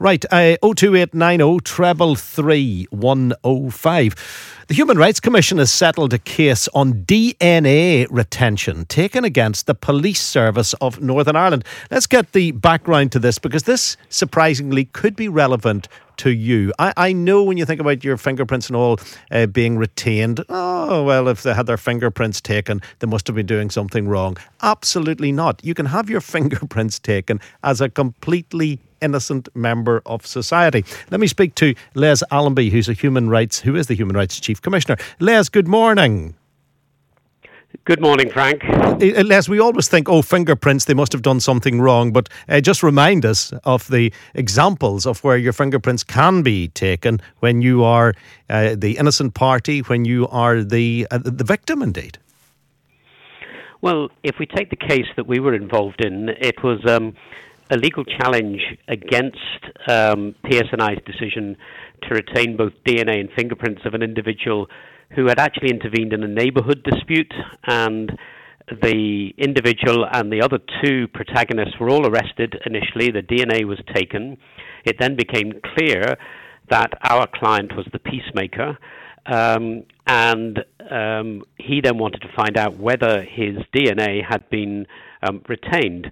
Right, 02890 333 105. The Human Rights Commission has settled a case on DNA retention taken against the Police Service of Northern Ireland. Let's get the background to this, because this surprisingly could be relevant to you. I know when you think about your fingerprints and all being retained, oh, well, if they had their fingerprints taken, they must have been doing something wrong. Absolutely not. You can have your fingerprints taken as a completely innocent member of society. Let me speak to Les Allenby, who is the Human Rights Chief Commissioner. Les, good morning. Good morning, Frank. Les, we always think, fingerprints, they must have done something wrong, but just remind us of the examples of where your fingerprints can be taken when you are the innocent party, when you are the victim, indeed. Well, if we take the case that we were involved in, it was a legal challenge against PSNI's decision to retain both DNA and fingerprints of an individual who had actually intervened in a neighbourhood dispute, and the individual and the other two protagonists were all arrested initially. The DNA was taken. It then became clear that our client was the peacemaker, and he then wanted to find out whether his DNA had been retained.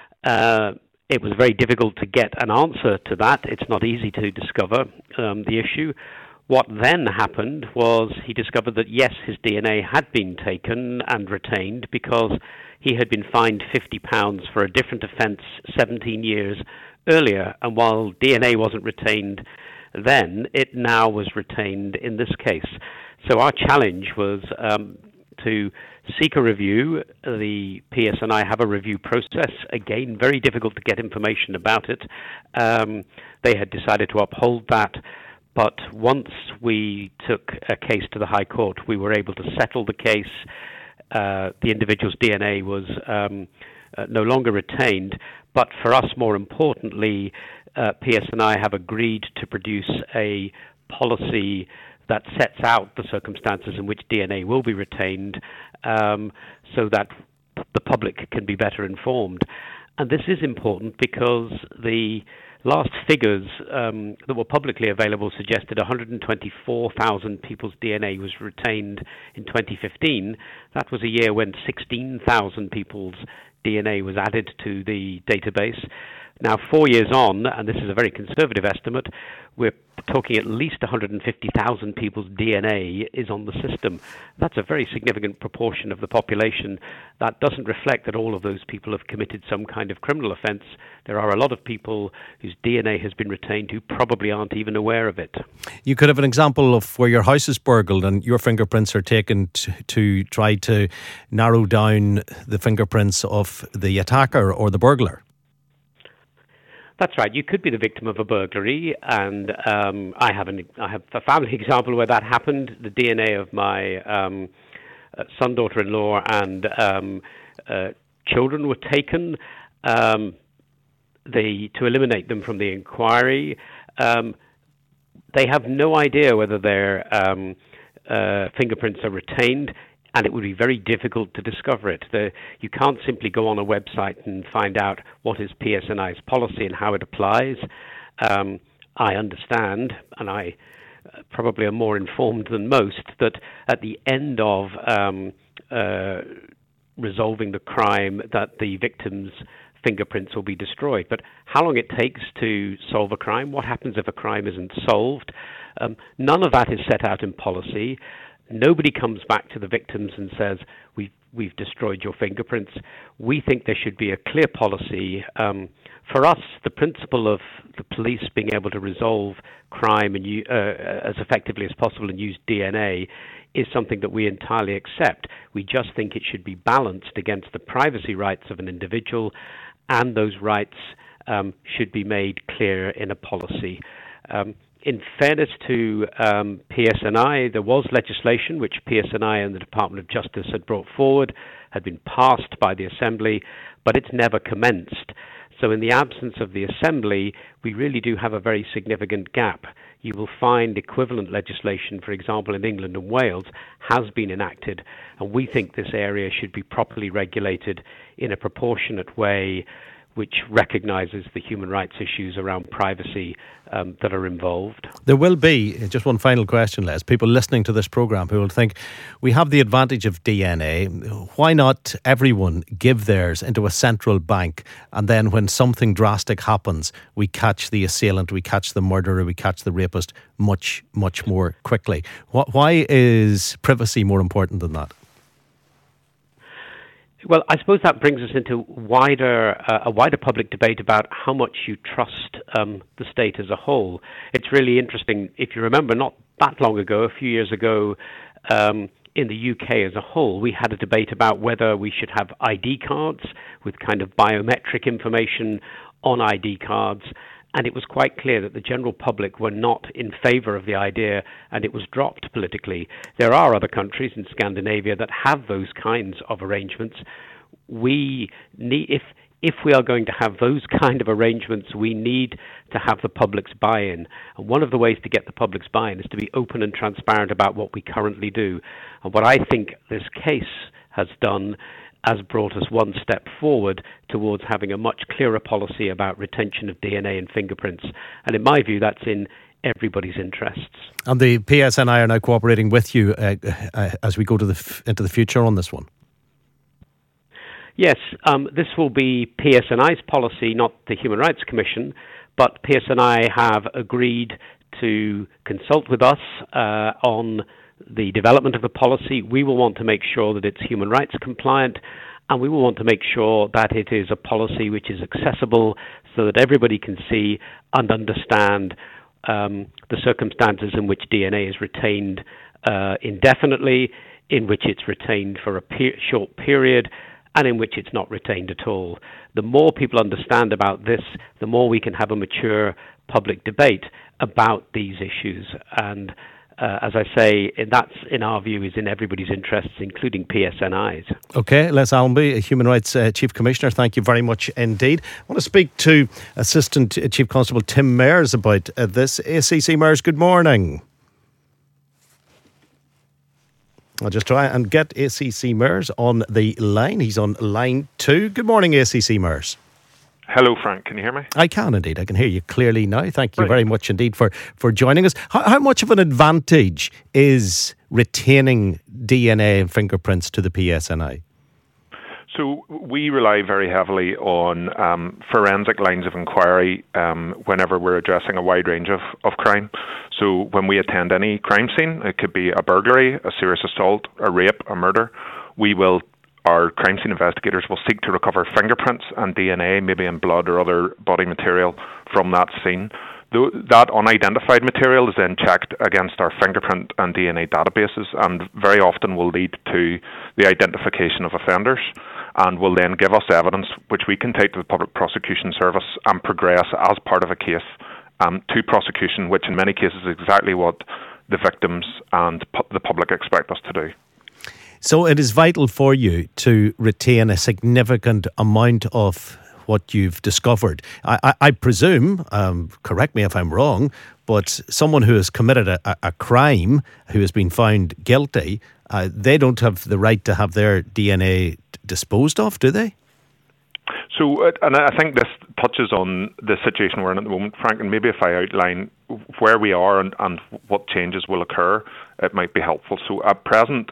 It was very difficult to get an answer to that. It's not easy to discover the issue. What then happened was he discovered that, yes, his DNA had been taken and retained because he had been fined £50 for a different offence 17 years earlier. And while DNA wasn't retained then, it now was retained in this case. So our challenge was to seek a review. The PSNI have a review process. Again, very difficult to get information about it. They had decided to uphold that. But once we took a case to the High Court, we were able to settle the case. The individual's DNA was no longer retained. But for us, more importantly, PSNI have agreed to produce a policy that sets out the circumstances in which DNA will be retained, so that the public can be better informed. And this is important because the last figures that were publicly available suggested 124,000 people's DNA was retained in 2015. That was a year when 16,000 people's DNA was added to the database. Now, 4 years on, and this is a very conservative estimate, we're talking at least 150,000 people's DNA is on the system. That's a very significant proportion of the population. That doesn't reflect that all of those people have committed some kind of criminal offence. There are a lot of people whose DNA has been retained who probably aren't even aware of it. You could have an example of where your house is burgled and your fingerprints are taken to try to narrow down the fingerprints of the attacker or the burglar. That's right. You could be the victim of a burglary, and I have a family example where that happened. The DNA of my son, daughter-in-law, and children were taken to eliminate them from the inquiry. They have no idea whether their fingerprints are retained, and it would be very difficult to discover it. You can't simply go on a website and find out what is PSNI's policy and how it applies. I understand, and I probably am more informed than most, that at the end of resolving the crime, that the victim's fingerprints will be destroyed. But how long it takes to solve a crime, what happens if a crime isn't solved, none of that is set out in policy. Nobody comes back to the victims and says, we've destroyed your fingerprints. We think there should be a clear policy. For us, the principle of the police being able to resolve crime and as effectively as possible and use DNA is something that we entirely accept. We just think it should be balanced against the privacy rights of an individual, and those rights should be made clear in a policy. In fairness to PSNI, there was legislation which PSNI and the Department of Justice had brought forward, had been passed by the Assembly, but it's never commenced. So in the absence of the Assembly, we really do have a very significant gap. You will find equivalent legislation, for example, in England and Wales, has been enacted, and we think this area should be properly regulated in a proportionate way which recognises the human rights issues around privacy that are involved. There will be, just one final question, Les, people listening to this programme who will think, we have the advantage of DNA, why not everyone give theirs into a central bank, and then when something drastic happens, we catch the assailant, we catch the murderer, we catch the rapist much, much more quickly? Why is privacy more important than that? Well, I suppose that brings us into a wider public debate about how much you trust the state as a whole. It's really interesting. If you remember, not that long ago, a few years ago, in the UK as a whole, we had a debate about whether we should have ID cards with kind of biometric information on ID cards. And it was quite clear that the general public were not in favour of the idea, and it was dropped politically. There are other countries in Scandinavia that have those kinds of arrangements. We need, if we are going to have those kind of arrangements, we need to have the public's buy-in. And one of the ways to get the public's buy-in is to be open and transparent about what we currently do. And what I think this case has done has brought us one step forward towards having a much clearer policy about retention of DNA and fingerprints. And in my view, that's in everybody's interests. And the PSNI are now cooperating with you as we go to into the future on this one? Yes, this will be PSNI's policy, not the Human Rights Commission, but PSNI have agreed to consult with us on the development of the policy. We will want to make sure that it's human rights compliant, and we will want to make sure that it is a policy which is accessible so that everybody can see and understand the circumstances in which DNA is retained indefinitely, in which it's retained for a short period, and in which it's not retained at all. The more people understand about this, the more we can have a mature public debate about these issues. And as I say, that's, in our view, is in everybody's interests, including PSNI's. OK, Les Allenby, Human Rights Chief Commissioner, thank you very much indeed. I want to speak to Assistant Chief Constable Tim Meyers about this. ACC Meyers, good morning. I'll just try and get ACC Meyers on the line. He's on line 2. Good morning, ACC Meyers. Hello, Frank. Can you hear me? I can indeed. I can hear you clearly now. Thank you very much indeed for joining us. How much of an advantage is retaining DNA and fingerprints to the PSNI? So we rely very heavily on forensic lines of inquiry whenever we're addressing a wide range of crime. So when we attend any crime scene, it could be a burglary, a serious assault, a rape, a murder, our crime scene investigators will seek to recover fingerprints and DNA, maybe in blood or other body material from that scene. That unidentified material is then checked against our fingerprint and DNA databases, and very often will lead to the identification of offenders and will then give us evidence which we can take to the Public Prosecution Service and progress as part of a case to prosecution, which in many cases is exactly what the victims and the public expect us to do. So it is vital for you to retain a significant amount of what you've discovered. I presume, correct me if I'm wrong, but someone who has committed a crime, who has been found guilty, they don't have the right to have their DNA disposed of, do they? So, and I think this touches on the situation we're in at the moment, Frank, and maybe if I outline where we are and what changes will occur, it might be helpful. So at present,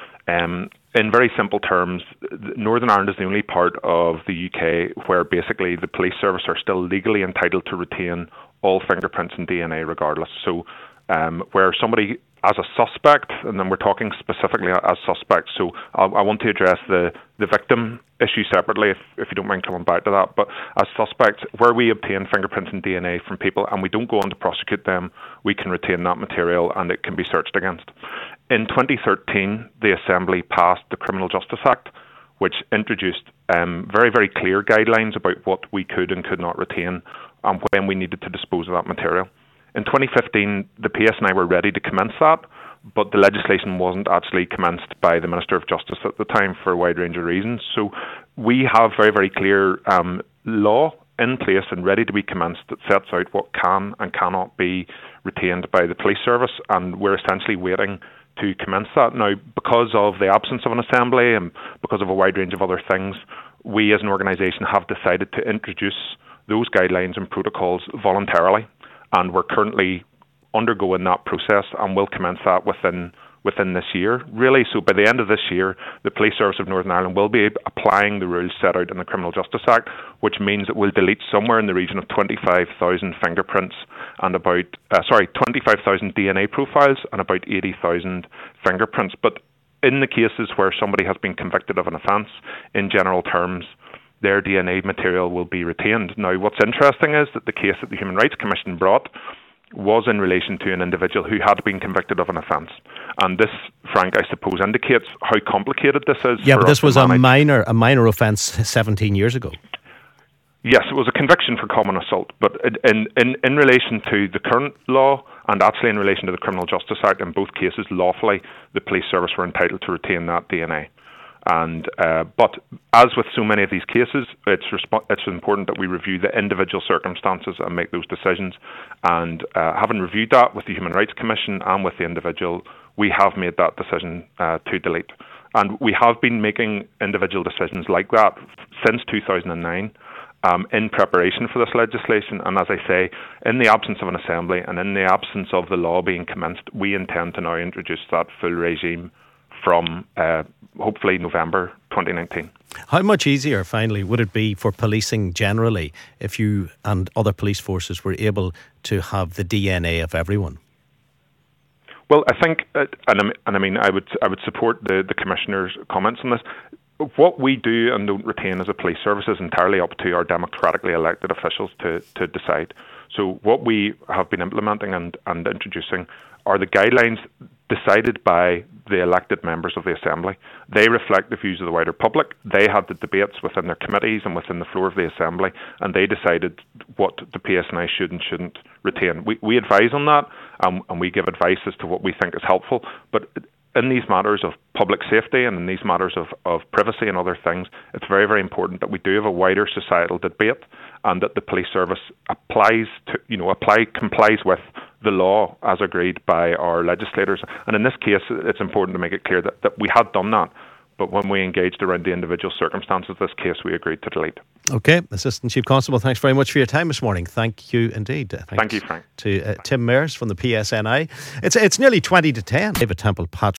in very simple terms, Northern Ireland is the only part of the UK where basically the police service are still legally entitled to retain all fingerprints and DNA regardless. So where somebody as a suspect, and then we're talking specifically as suspects, so I want to address the victim issue separately if you don't mind coming back to that, but as suspects, where we obtain fingerprints and DNA from people and we don't go on to prosecute them, we can retain that material and it can be searched against. In 2013, the Assembly passed the Criminal Justice Act, which introduced very, very clear guidelines about what we could and could not retain and when we needed to dispose of that material. In 2015, the PSNI were ready to commence that, but the legislation wasn't actually commenced by the Minister of Justice at the time for a wide range of reasons. So we have very, very clear law in place and ready to be commenced that sets out what can and cannot be retained by the police service, and we're essentially waiting to commence that. Now, because of the absence of an assembly and because of a wide range of other things, we as an organisation have decided to introduce those guidelines and protocols voluntarily, and we're currently undergoing that process, and we'll commence that within this year, really. So by the end of this year, the Police Service of Northern Ireland will be applying the rules set out in the Criminal Justice Act, which means it will delete somewhere in the region of 25,000 fingerprints and 25,000 DNA profiles and about 80,000 fingerprints. But in the cases where somebody has been convicted of an offence, in general terms, their DNA material will be retained. Now, what's interesting is that the case that the Human Rights Commission brought was in relation to an individual who had been convicted of an offence. And this, Frank, I suppose, indicates how complicated this is. Yeah, but this was a minor offence 17 years ago. Yes, it was a conviction for common assault, but in relation to the current law and actually in relation to the Criminal Justice Act, in both cases, lawfully, the police service were entitled to retain that DNA. And but as with so many of these cases, it's important that we review the individual circumstances and make those decisions. And having reviewed that with the Human Rights Commission and with the individual, we have made that decision to delete. And we have been making individual decisions like that since 2009 in preparation for this legislation. And as I say, in the absence of an assembly and in the absence of the law being commenced, we intend to now introduce that full regime from hopefully November 2019. How much easier, finally, would it be for policing generally if you and other police forces were able to have the DNA of everyone? Well, I think, I would support the Commissioner's comments on this. What we do and don't retain as a police service is entirely up to our democratically elected officials to decide. So what we have been implementing and introducing are the guidelines decided by the elected members of the Assembly. They reflect the views of the wider public. They had the debates within their committees and within the floor of the Assembly, and they decided what the PSNI should and shouldn't retain. We advise on that, and we give advice as to what we think is helpful, but in these matters of public safety and in these matters of privacy and other things, it's very, very important that we do have a wider societal debate and that the police service complies with the law as agreed by our legislators. And in this case, it's important to make it clear that we had done that. But when we engaged around the individual circumstances of this case, we agreed to delete. OK. Assistant Chief Constable, thanks very much for your time this morning. Thank you indeed. Thank you, Frank. To Tim Mears from the PSNI. It's nearly 20 to 10. David Temple, Pat